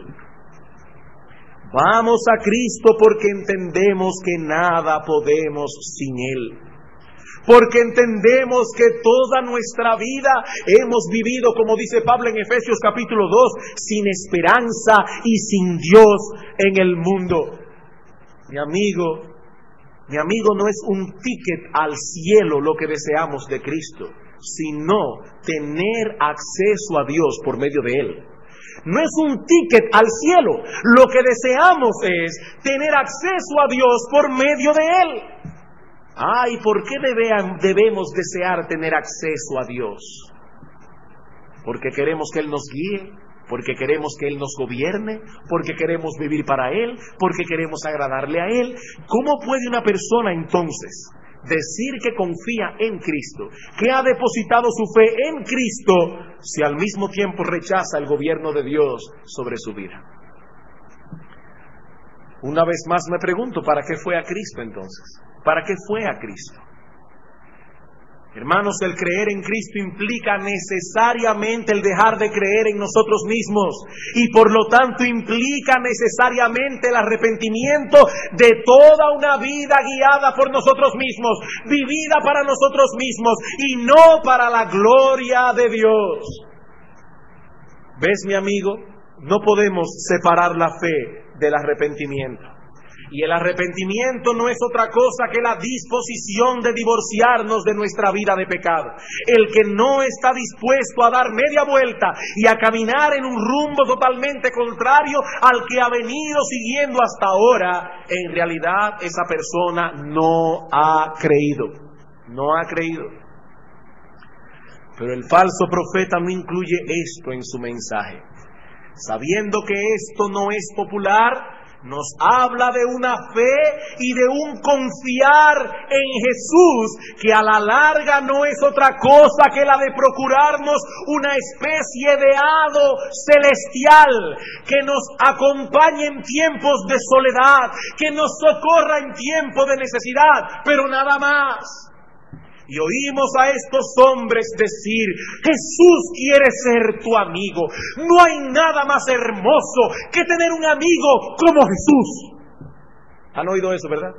Vamos a Cristo porque entendemos que nada podemos sin Él. Porque entendemos que toda nuestra vida hemos vivido, como dice Pablo en Efesios capítulo 2, sin esperanza y sin Dios en el mundo. Mi amigo, no es un ticket al cielo lo que deseamos de Cristo, sino tener acceso a Dios por medio de Él. No es un ticket al cielo, lo que deseamos es tener acceso a Dios por medio de Él. ¿Y por qué debemos desear tener acceso a Dios? Porque queremos que Él nos guíe, porque queremos que Él nos gobierne, porque queremos vivir para Él, porque queremos agradarle a Él. ¿Cómo puede una persona entonces decir que confía en Cristo, que ha depositado su fe en Cristo, si al mismo tiempo rechaza el gobierno de Dios sobre su vida? Una vez más me pregunto, ¿para qué fue a Cristo entonces? ¿Para qué fue a Cristo? Hermanos, el creer en Cristo implica necesariamente el dejar de creer en nosotros mismos y por lo tanto implica necesariamente el arrepentimiento de toda una vida guiada por nosotros mismos, vivida para nosotros mismos y no para la gloria de Dios. ¿Ves, mi amigo? No podemos separar la fe del arrepentimiento. Y el arrepentimiento no es otra cosa que la disposición de divorciarnos de nuestra vida de pecado. El que no está dispuesto a dar media vuelta y a caminar en un rumbo totalmente contrario al que ha venido siguiendo hasta ahora, en realidad esa persona no ha creído. No ha creído. Pero el falso profeta no incluye esto en su mensaje. Sabiendo que esto no es popular, nos habla de una fe y de un confiar en Jesús que a la larga no es otra cosa que la de procurarnos una especie de hado celestial que nos acompañe en tiempos de soledad, que nos socorra en tiempo de necesidad, pero nada más. Y oímos a estos hombres decir: Jesús quiere ser tu amigo. No hay nada más hermoso que tener un amigo como Jesús. ¿Han oído eso, verdad?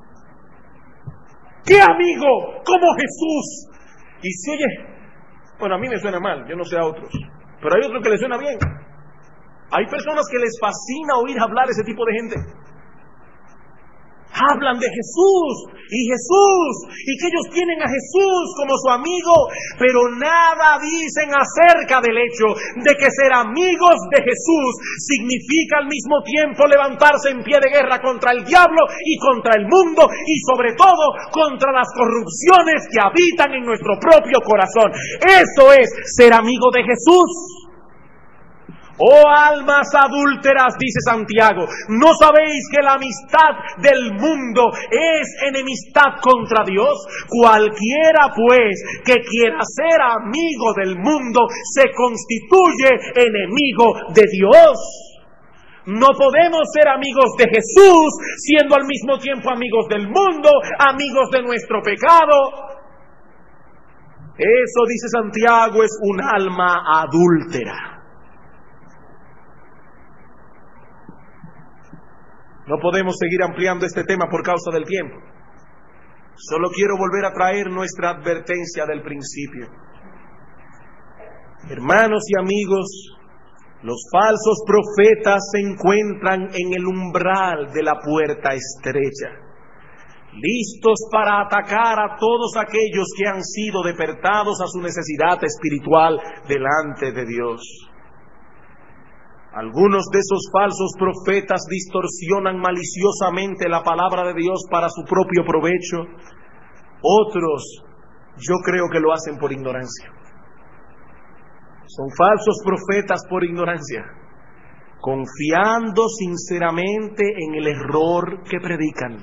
¿Qué amigo como Jesús? Y si oye, bueno, a mí me suena mal, yo no sé a otros, pero hay otros que les suena bien. Hay personas que les fascina oír hablar ese tipo de gente. Hablan de Jesús y que ellos tienen a Jesús como su amigo, pero nada dicen acerca del hecho de que ser amigos de Jesús significa al mismo tiempo levantarse en pie de guerra contra el diablo y contra el mundo y sobre todo contra las corrupciones que habitan en nuestro propio corazón. Eso es ser amigo de Jesús. Oh almas adúlteras, dice Santiago, ¿no sabéis que la amistad del mundo es enemistad contra Dios? Cualquiera pues que quiera ser amigo del mundo se constituye enemigo de Dios. No podemos ser amigos de Jesús siendo al mismo tiempo amigos del mundo, amigos de nuestro pecado. Eso, dice Santiago, es un alma adúltera. No podemos seguir ampliando este tema por causa del tiempo. Solo quiero volver a traer nuestra advertencia del principio. Hermanos y amigos, los falsos profetas se encuentran en el umbral de la puerta estrecha, listos para atacar a todos aquellos que han sido despertados a su necesidad espiritual delante de Dios. Algunos de esos falsos profetas distorsionan maliciosamente la palabra de Dios para su propio provecho. Otros, yo creo que lo hacen por ignorancia. Son falsos profetas por ignorancia, confiando sinceramente en el error que predican.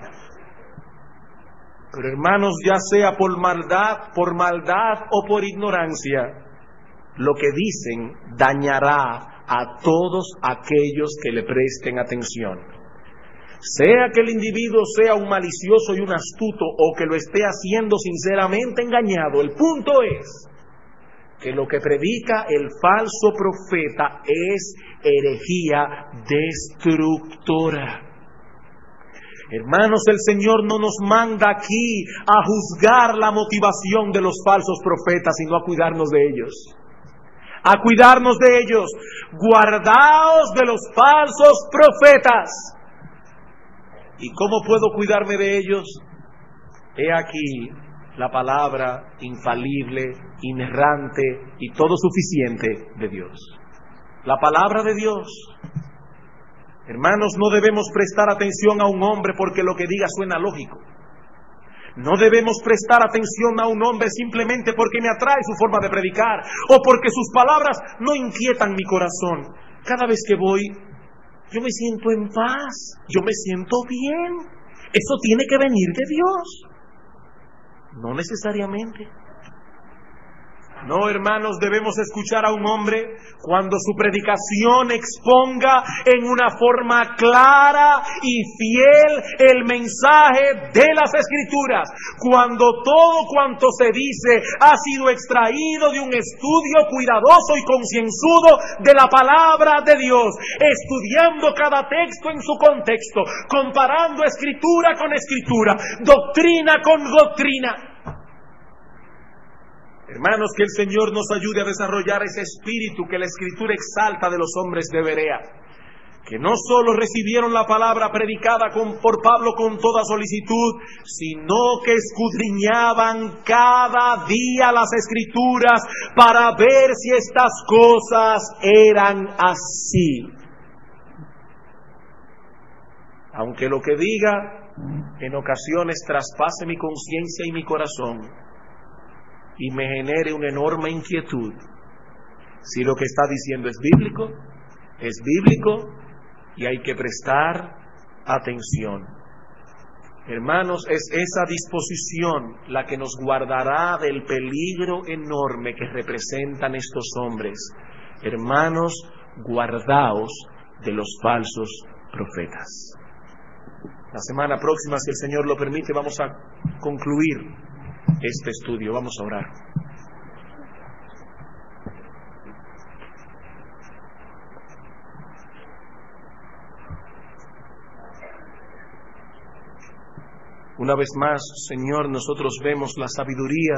Pero hermanos, ya sea por maldad o por ignorancia, lo que dicen dañará a todos aquellos que le presten atención. Sea que el individuo sea un malicioso y un astuto, o que lo esté haciendo sinceramente engañado, el punto es que lo que predica el falso profeta es herejía destructora. Hermanos, el Señor no nos manda aquí a juzgar la motivación de los falsos profetas, sino a cuidarnos de ellos. A cuidarnos de ellos. Guardaos de los falsos profetas. ¿Y cómo puedo cuidarme de ellos? He aquí la palabra infalible, inerrante y todo suficiente de Dios. La palabra de Dios. Hermanos, no debemos prestar atención a un hombre porque lo que diga suena lógico. No debemos prestar atención a un hombre simplemente porque me atrae su forma de predicar o porque sus palabras no inquietan mi corazón. Cada vez que voy, yo me siento en paz, yo me siento bien. Eso tiene que venir de Dios. No necesariamente. No, hermanos, debemos escuchar a un hombre cuando su predicación exponga en una forma clara y fiel el mensaje de las Escrituras. Cuando todo cuanto se dice ha sido extraído de un estudio cuidadoso y concienzudo de la palabra de Dios, estudiando cada texto en su contexto, comparando Escritura con Escritura, doctrina con doctrina. Hermanos, que el Señor nos ayude a desarrollar ese espíritu que la Escritura exalta de los hombres de Berea, que no solo recibieron la palabra predicada por Pablo con toda solicitud, sino que escudriñaban cada día las Escrituras para ver si estas cosas eran así. Aunque lo que diga en ocasiones traspase mi conciencia y mi corazón, y me genere una enorme inquietud, si lo que está diciendo es bíblico y hay que prestar atención. Hermanos, es esa disposición la que nos guardará del peligro enorme que representan estos hombres. Hermanos, guardaos de los falsos profetas. La semana próxima, si el Señor lo permite, vamos a concluir este estudio. Vamos a orar. Una vez más, Señor, nosotros vemos la sabiduría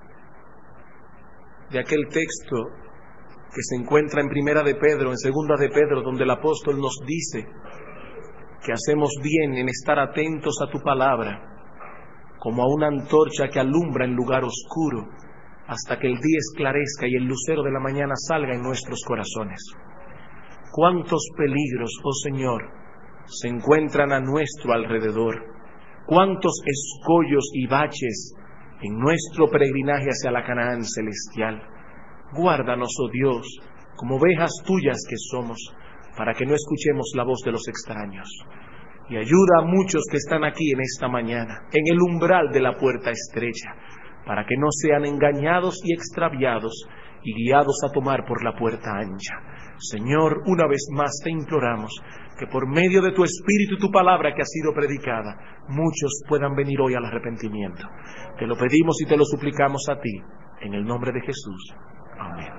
de aquel texto que se encuentra en Primera de Pedro, en Segunda de Pedro, donde el apóstol nos dice que hacemos bien en estar atentos a tu palabra, como a una antorcha que alumbra en lugar oscuro, hasta que el día esclarezca y el lucero de la mañana salga en nuestros corazones. Cuántos peligros, oh Señor, se encuentran a nuestro alrededor, cuántos escollos y baches en nuestro peregrinaje hacia la Canaán celestial. Guárdanos, oh Dios, como ovejas tuyas que somos, para que no escuchemos la voz de los extraños. Y ayuda a muchos que están aquí en esta mañana, en el umbral de la puerta estrecha, para que no sean engañados y extraviados y guiados a tomar por la puerta ancha. Señor, una vez más te imploramos que por medio de tu Espíritu y tu palabra que ha sido predicada, muchos puedan venir hoy al arrepentimiento. Te lo pedimos y te lo suplicamos a ti, en el nombre de Jesús. Amén.